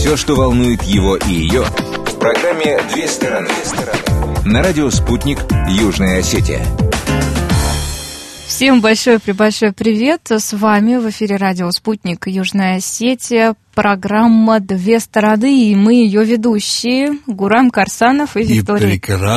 Все, что волнует его и ее, в программе «Две стороны». На радио «Спутник», Южная Осетия. Всем большой-пребольшой привет! С вами в эфире радио «Спутник», Южная Осетия. Программа «Две стороны», и мы ее ведущие Гурам Карсанов и Виктория. И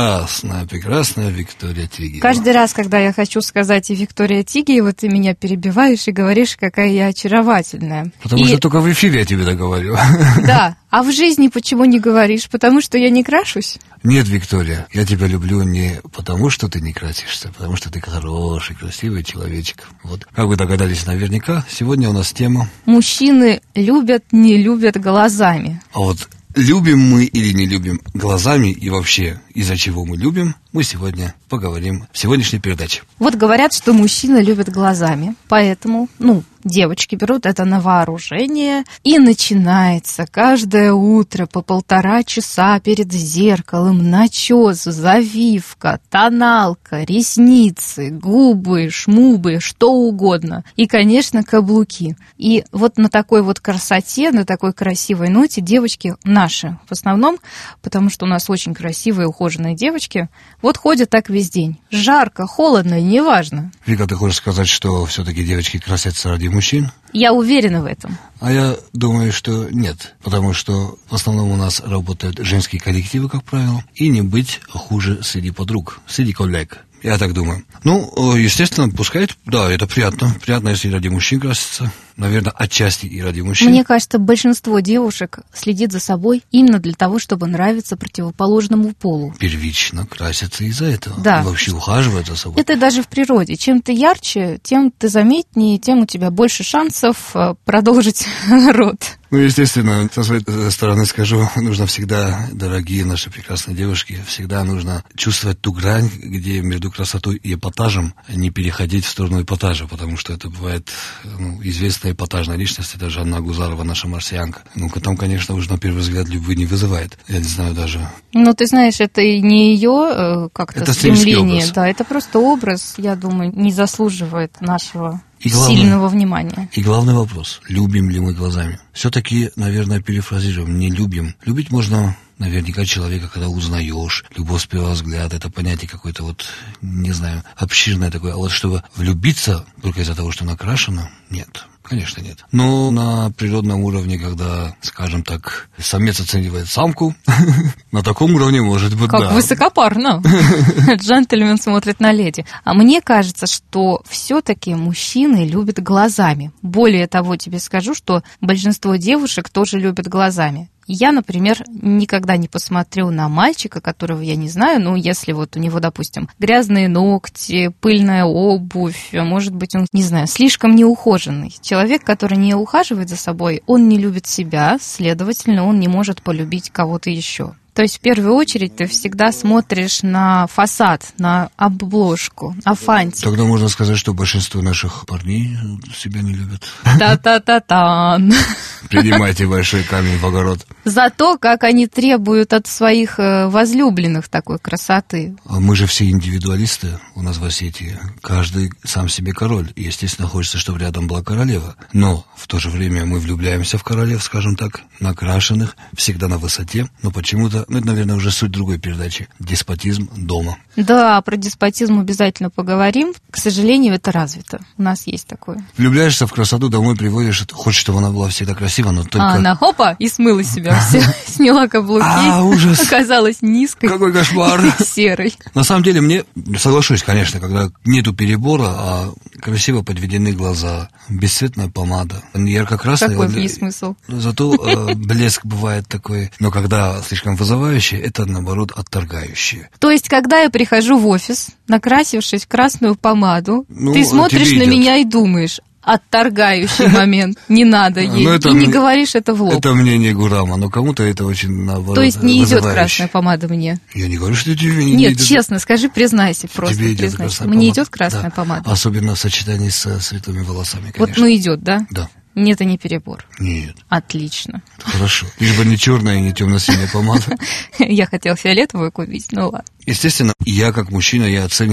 прекрасная Виктория Тигиева. Каждый раз, когда я хочу сказать и Виктория Тигиева, ты меня перебиваешь и говоришь, какая я очаровательная. Потому что только в эфире я тебе договорю. Да, а в жизни почему не говоришь? Потому что я не крашусь? Нет, Виктория, я тебя люблю не потому, что ты не красишься, а потому что ты хороший, красивый человечек. Вот. Как вы догадались наверняка, сегодня у нас тема... Мужчины любят, не любят глазами. А вот любим мы или не любим глазами и вообще из-за чего мы любим, мы сегодня поговорим в сегодняшней передаче. Вот говорят, что мужчины любят глазами, поэтому, девочки берут это на вооружение, и начинается каждое утро по 1,5 часа перед зеркалом начес, завивка, тоналка, ресницы, губы, шмубы, что угодно. И, конечно, каблуки. И вот на такой вот красоте, на такой красивой ноте девочки наши, в основном, потому что у нас очень красивые, ухоженные девочки, вот ходят так весь день. Жарко, холодно, неважно. Вика, ты хочешь сказать, что все-таки девочки красятся ради мужчин? Я уверена в этом. А я думаю, что нет, потому что в основном у нас работают женские коллективы, как правило, и не быть хуже среди подруг, среди коллег. Я так думаю. Естественно, пускай, да, это приятно. Приятно, если ради мужчин краситься. Наверное, отчасти и ради мужчин. Мне кажется, большинство девушек следит за собой именно для того, чтобы нравиться противоположному полу. Первично красятся из-за этого. Да. И вообще ухаживают за собой. Это даже в природе. Чем ты ярче, тем ты заметнее, тем у тебя больше шансов продолжить род. Естественно, со своей стороны скажу, нужно всегда, дорогие наши прекрасные девушки, всегда нужно чувствовать ту грань, где между красотой и эпатажем не переходить в сторону эпатажа, потому что это бывает известная эпатажная личность, это Жанна Агузарова, наша марсианка. Там, конечно, уже на первый взгляд любви не вызывает. Я не знаю даже. Ты знаешь, это и не ее как-то это стремление. Да, это просто образ, я думаю, не заслуживает нашего сильного внимания. И главный вопрос, любим ли мы глазами? Все-таки, наверное, перефразируем, не любим. Любить можно наверняка человека, когда узнаешь. Любовь с первого взгляда, это понятие какое-то обширное такое. А вот чтобы влюбиться только из-за того, что накрашено, нет. Конечно, нет. Но на природном уровне, когда, скажем так, самец оценивает самку, на таком уровне может быть, да. Как высокопарно. Джентльмен смотрит на леди. А мне кажется, что все-таки мужчины любят глазами. Более того, тебе скажу, что большинство девушек тоже любят глазами. Я, например, никогда не посмотрю на мальчика, которого я не знаю, если у него, допустим, грязные ногти, пыльная обувь, может быть, он, слишком неухоженный. Человек, который не ухаживает за собой, он не любит себя, следовательно, он не может полюбить кого-то еще. То есть, в первую очередь, ты всегда смотришь на фасад, на обложку, на фантик. Тогда можно сказать, что большинство наших парней себя не любят. Та-та-та-тан. Принимайте большой камень в огород. Зато, как они требуют от своих возлюбленных такой красоты. А мы же все индивидуалисты у нас в Осетии. Каждый сам себе король. И, естественно, хочется, чтобы рядом была королева. Но в то же время мы влюбляемся в королев, скажем так, накрашенных, всегда на высоте. Но почему-то, это, наверное, уже суть другой передачи. Деспотизм дома. Да, про деспотизм обязательно поговорим. К сожалению, это развито. У нас есть такое. Влюбляешься в красоту, домой приводишь, хочешь, чтобы она была всегда красива, но только... она хопа и смыла себя все. Сняла каблуки. Ужас. Оказалась низкой. Какой кошмар. Серой. На самом деле, мне, соглашусь, конечно, когда нету перебора, а красиво подведены глаза, бесцветная помада, ярко-красная. Какой в ней смысл? Зато блеск бывает такой. Но когда слишком вызывающий, это, наоборот, отторгающее. То есть, когда я прихожу в офис, накрасившись в красную помаду, ты смотришь на меня и думаешь... Отторгающий момент, не надо ей, и не говоришь это в лоб. Это мнение Гурама, но кому-то это очень, наоборот, то есть не идет красная помада мне? Я не говорю, что тебе не идет. Нет, честно, скажи, признайся просто. Тебе идет красная мне идет красная помада? Особенно в сочетании со светлыми волосами, конечно. Вот, идет, да? Да. Нет, это не перебор. Нет. Отлично. Хорошо. Лишь бы не черная и не темно-синяя помада. Я хотела фиолетовую купить, ладно. Естественно, я как мужчина,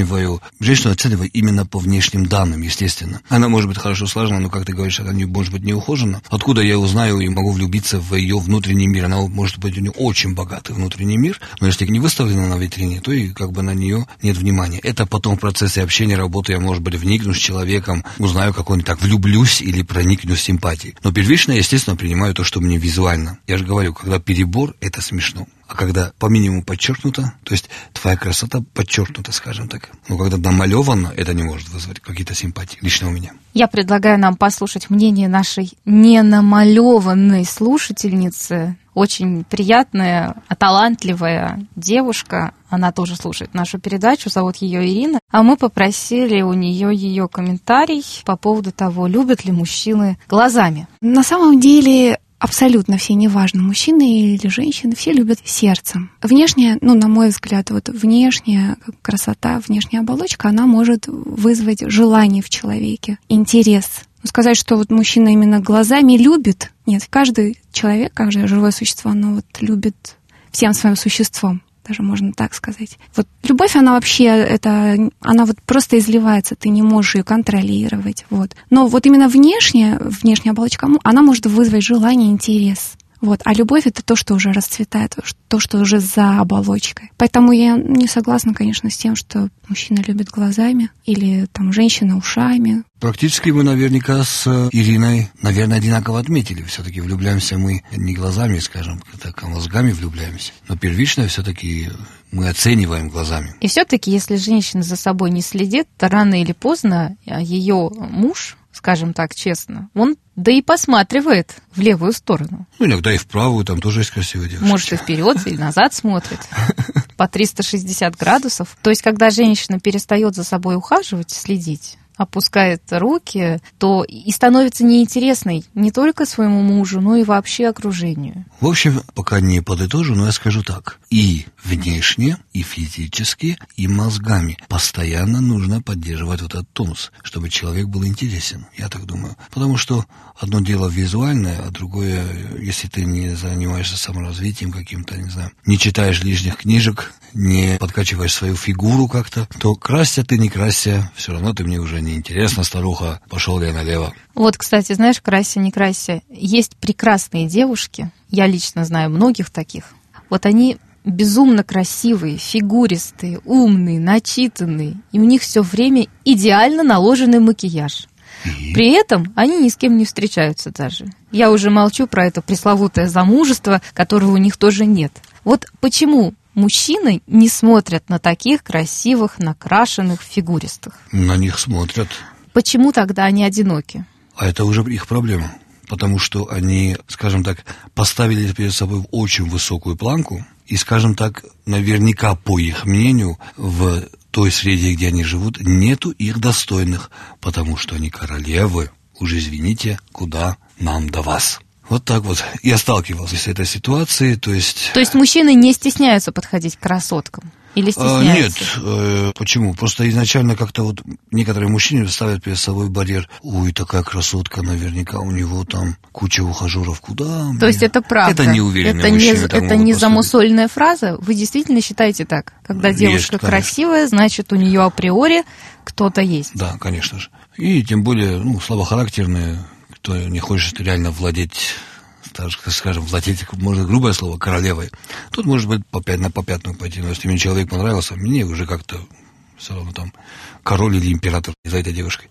женщину оцениваю именно по внешним данным, естественно. Она может быть хорошо сложена, но, как ты говоришь, она может быть не ухожена. Откуда я узнаю и могу влюбиться в ее внутренний мир? Она может быть у нее очень богатый внутренний мир, но если не выставлена на витрине, то и как бы на нее нет внимания. Это потом в процессе общения, работы я, может быть, вникну с человеком, узнаю, как он так влюблюсь или проникну с симпатией. Но первично, естественно, принимаю то, что мне визуально. Я же говорю, когда перебор, это смешно. А когда по минимуму подчеркнуто, то есть твоя красота подчеркнута, скажем так. Но когда намалевано, это не может вызвать какие-то симпатии, лично у меня. Я предлагаю нам послушать мнение нашей ненамалеванной слушательницы. Очень приятная, талантливая девушка. Она тоже слушает нашу передачу, зовут ее Ирина. А мы попросили у нее ее комментарий по поводу того, любят ли мужчины глазами. На самом деле абсолютно все, неважно, мужчины или женщины, все любят сердцем. Внешняя, на мой взгляд, внешняя красота, внешняя оболочка, она может вызвать желание в человеке, интерес. Сказать, что мужчина именно глазами любит, нет, каждый человек, каждое живое существо, оно любит всем своим существом. Даже можно так сказать. Любовь, она вообще, она просто изливается, ты не можешь ее контролировать. Но именно внешняя оболочка, она может вызвать желание, интерес. А любовь — это то, что уже расцветает, то, что уже за оболочкой. Поэтому я не согласна, конечно, с тем, что мужчина любит глазами или женщина ушами. Практически мы наверняка с Ириной, одинаково отметили. Все-таки влюбляемся мы не глазами, скажем, так, а мозгами влюбляемся. Но первично все-таки мы оцениваем глазами. И все-таки, если женщина за собой не следит, то рано или поздно ее муж, скажем так честно, он и посматривает в левую сторону. Иногда и в правую, там тоже есть красивые девушки. Может, и вперед, или назад смотрит. По 360 градусов. То есть, когда женщина перестает за собой ухаживать, следить, опускает руки, то и становится неинтересной не только своему мужу, но и вообще окружению. В общем, пока не подытожу, но я скажу так. И внешне, и физически, и мозгами постоянно нужно поддерживать этот тонус, чтобы человек был интересен, я так думаю. Потому что одно дело визуальное, а другое, если ты не занимаешься саморазвитием каким-то, не читаешь лишних книжек, не подкачиваешь свою фигуру как-то, то крася ты, не крася, все равно ты мне уже не интересна, старуха, пошел я налево. Кстати, знаешь, крася, не крася, есть прекрасные девушки, я лично знаю многих таких, они безумно красивые, фигуристые, умные, начитанные, и у них все время идеально наложенный макияж. При этом они ни с кем не встречаются даже. Я уже молчу про это пресловутое замужество, которого у них тоже нет. Почему мужчины не смотрят на таких красивых, накрашенных, фигуристых? На них смотрят. Почему тогда они одиноки? А это уже их проблема. Потому что они, скажем так, поставили перед собой очень высокую планку. И, скажем так, наверняка, по их мнению, в той среде, где они живут, нету их достойных. Потому что они королевы. Уже извините, куда нам до вас. Так я сталкивался с этой ситуацией, то есть мужчины не стесняются подходить к красоткам? Или стесняются? Нет, почему? Просто изначально как-то некоторые мужчины ставят перед собой барьер. Ой, такая красотка, наверняка у него там куча ухажеров. Куда? То есть это правда? Это неуверенные мужчины. Это не замусольная фраза? Вы действительно считаете так? Когда девушка красивая, значит, у нее априори кто-то есть? Да, конечно же. И тем более, слабохарактерные, кто не хочет реально владеть, скажем, можно грубое слово, королевой. Тут может быть на попятную пойти. Но если мне человек понравился, мне уже как-то все равно там король или император за этой девушкой.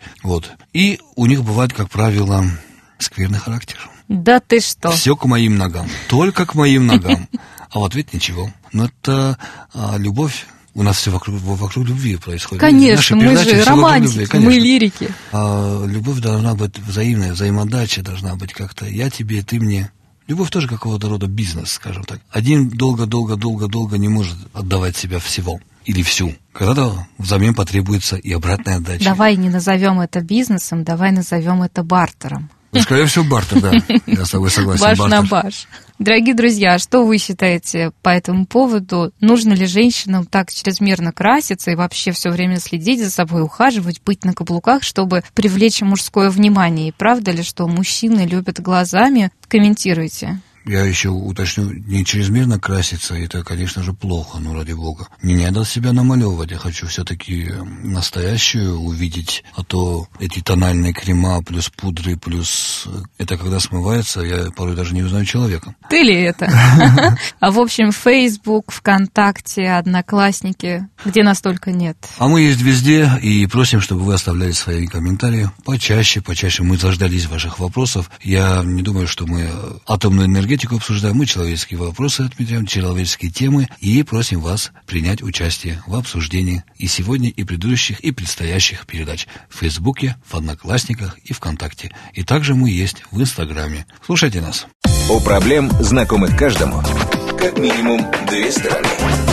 И у них бывает, как правило, скверный характер. Да ты что? Все к моим ногам. Только к моим ногам. А в ответ ничего. Но это любовь. У нас все вокруг любви происходит. Конечно, мы же романтики, мы лирики. Любовь должна быть взаимная, взаимодача должна быть как-то. Я тебе, ты мне. Любовь тоже какого-то рода бизнес, скажем так. Один долго не может отдавать себя всего или всю. Когда-то взамен потребуется и обратная отдача. Давай не назовем это бизнесом, давай назовем это бартером. Скорее всего, бартер, да. Я с тобой согласен. Баш на баш. Дорогие друзья, что вы считаете по этому поводу? Нужно ли женщинам так чрезмерно краситься и вообще все время следить за собой, ухаживать, быть на каблуках, чтобы привлечь мужское внимание? И правда ли, что мужчины любят глазами? Комментируйте. Я еще уточню, не чрезмерно краситься, это, конечно же, плохо, ну, ради бога. Не надо себя намалевывать, я хочу все-таки настоящую увидеть, а то эти тональные крема, плюс пудры, плюс это когда смывается, я порой даже не узнаю человека. Ты ли это? А в общем, Facebook, ВКонтакте, Одноклассники, где нас только нет. А мы есть везде и просим, чтобы вы оставляли свои комментарии почаще. Мы заждались ваших вопросов. Я не думаю, что мы атомную энергетику обсуждаем, мы человеческие вопросы отмечаем, человеческие темы и просим вас принять участие в обсуждении и сегодня, и предыдущих, и предстоящих передач в Фейсбуке, в Одноклассниках и ВКонтакте. И также мы есть в Инстаграме. Слушайте нас. У проблем, знакомых каждому, как минимум две стороны.